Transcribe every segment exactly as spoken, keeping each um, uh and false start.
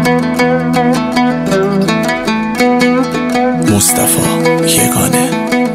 مصطفی یگانه.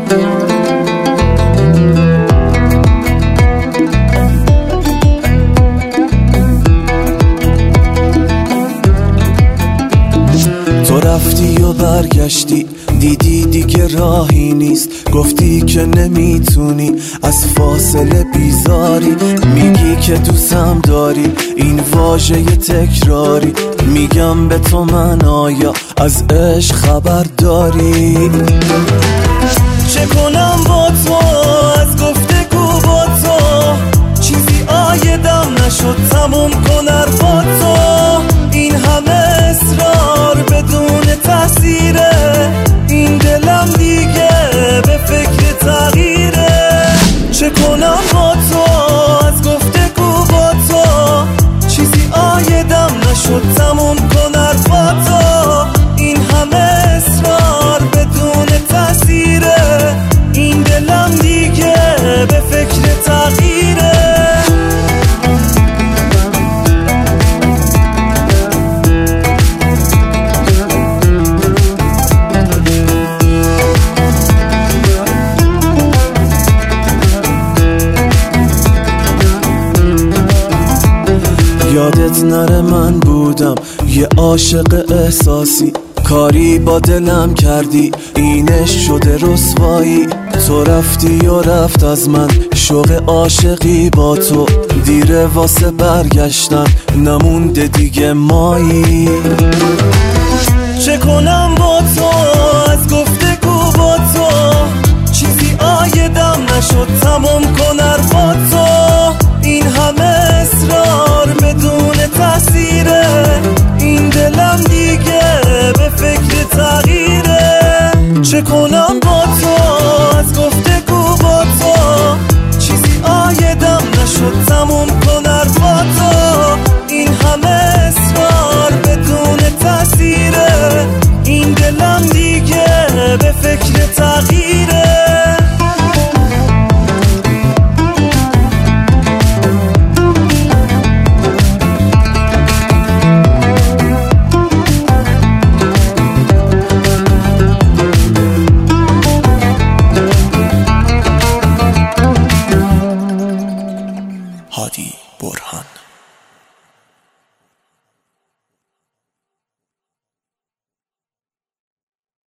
تو رفتی و برگشتی، دیدی دیگه راهی نیست، گفتی که نمیتونی از فاصله بیزاری، میگی که دوستم داری، این واژه تکراری، میگم به تو من آیا از عشق خبر داری؟ چه کنم با تو از گفتگو با تو، چیزی آیدم نشد تموم کن حرفا تو، این همه اصرار بدون تاثیره، این دلم دیگه به فکر تغییره. چه کنم با تو از گفتگو با تو، چیزی آیدم نشد تموم کن حرفا تو، این همه اصرار بدون تاثیره، این دلم دیگه به فکر تغییره. یادت نره من بودم یه عاشق احساسی، کاری با دلم کردی اینش شده رسوایی، تو رفتی و رفت از من شوق عاشقی با تو، دیره واسه برگشتن نمونده دیگه مایی. چه کنم با تو از گفتگو با تو، چیزی آیدم نشد تمام کن حرفا تو،